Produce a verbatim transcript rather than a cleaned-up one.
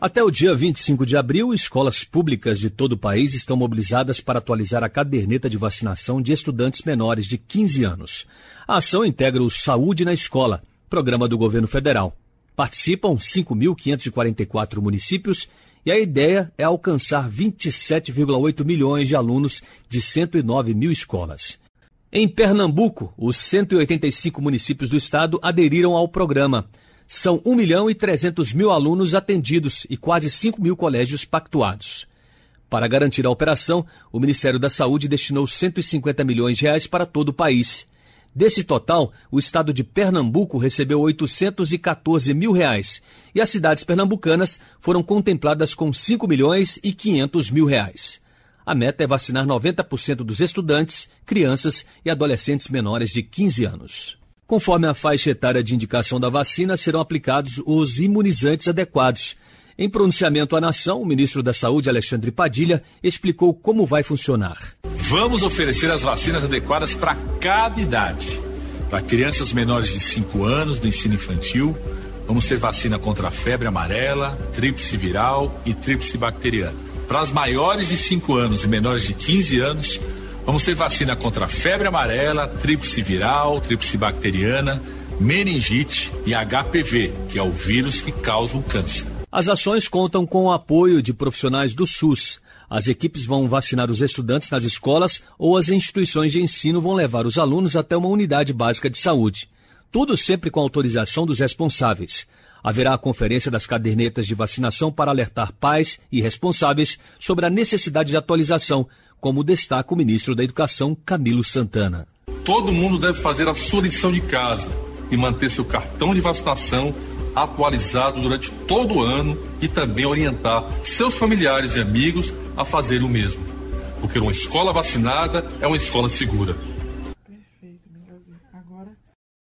Até o dia vinte e cinco de abril, escolas públicas de todo o país estão mobilizadas para atualizar a caderneta de vacinação de estudantes menores de quinze anos. A ação integra o Saúde na Escola, programa do governo federal. Participam cinco mil quinhentos e quarenta e quatro municípios e a ideia é alcançar vinte e sete vírgula oito milhões de alunos de cento e nove mil escolas. Em Pernambuco, os cento e oitenta e cinco municípios do estado aderiram ao programa. São um milhão e trezentos mil alunos atendidos e quase cinco mil colégios pactuados. Para garantir a operação, o Ministério da Saúde destinou cento e cinquenta milhões de reais para todo o país. Desse total, o estado de Pernambuco recebeu oitocentos e quatorze mil reais e as cidades pernambucanas foram contempladas com cinco milhões e quinhentos mil reais. A meta é vacinar noventa por cento dos estudantes, crianças e adolescentes menores de quinze anos. Conforme a faixa etária de indicação da vacina, serão aplicados os imunizantes adequados. Em pronunciamento à nação, o ministro da Saúde, Alexandre Padilha, explicou como vai funcionar. Vamos oferecer as vacinas adequadas para cada idade. Para crianças menores de cinco anos do ensino infantil, vamos ter vacina contra a febre amarela, tríplice viral e tríplice bacteriana. Para as maiores de cinco anos e menores de quinze anos, vamos ter vacina contra a febre amarela, tríplice viral, tríplice bacteriana, meningite e H P V, que é o vírus que causa o câncer. As ações contam com o apoio de profissionais do SUS. As equipes vão vacinar os estudantes nas escolas ou as instituições de ensino vão levar os alunos até uma unidade básica de saúde. Tudo sempre com autorização dos responsáveis. Haverá a conferência das cadernetas de vacinação para alertar pais e responsáveis sobre a necessidade de atualização, como destaca o ministro da Educação, Camilo Santana. Todo mundo deve fazer a sua lição de casa e manter seu cartão de vacinação atualizado durante todo o ano e também orientar seus familiares e amigos a fazerem o mesmo. Porque uma escola vacinada é uma escola segura.